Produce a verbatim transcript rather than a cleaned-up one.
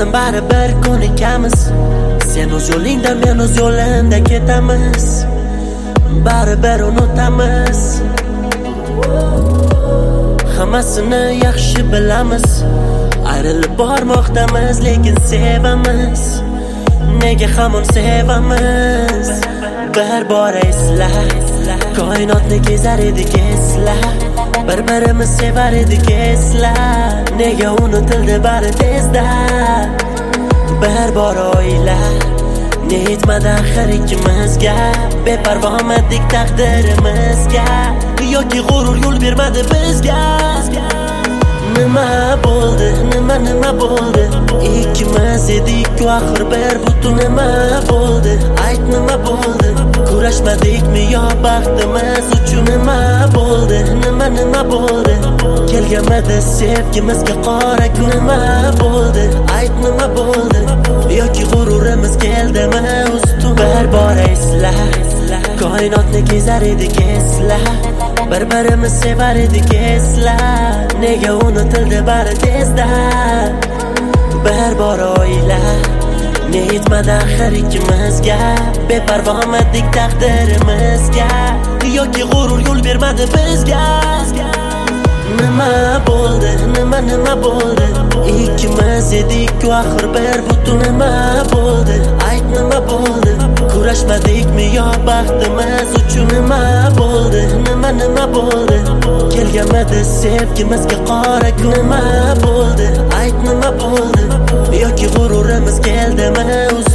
bo'lmasin baribir ko'nikamiz. Sen o'z yo'lingda, men o'z yo'limda ketamiz, baribir unutamiz. Hammasini yaxshi bilamiz, ayrilib bormoqdamiz, lekin sevamiz. Nega hamon sevamiz? Bir bor esla, koinotni kezar edik esla, bir-birimiz sevar edik esla. Nega unutildi bari tezda? Bir bor o'yla, ne yetmadi axir ikkimizga, beparvomidik taqdirimizga, yoki g'urur yo'l bermadi bizga. Nima bo'ldi, nima nima bo'ldi? Ikkimiz edik-ku axir bir butun. Nima bo'ldi? Ayt, nima bo'ldi? Kurashmadikmi yo baxtimiz uchun? Nima bo'ldi, nima nima bo'ldi? Kelganmidi sevgimizga qora kun? Nima bo'ldi? Ayt, nima bo'ldi? Yoki g'ururimiz keldimi ustun? Bir bor esla, koinotni kezar edik esla, bir-birimiz sevar edik esla. Nega unutildi bari tezda? Bir bor o'yla, ne yetmadi axir ikkimizga, beparvomidik taqdirimizga, yoki g'urur yo'l bermadi bizga. Nima bo'ldi, nima nima bo'ldi? Ikkimiz edik-ku axir bir butun. Nima bo'ldi? Ayt, nima bo'ldi? Kurashmadikmi yo baxtimiz uchun? Nima bo'ldi, nima nima bo'ldi? Kelganmidi sevgimizga qora kun? Nima bo'ldi? Ayt, nima bo'ldi? Yoki g'ururimiz keldimi?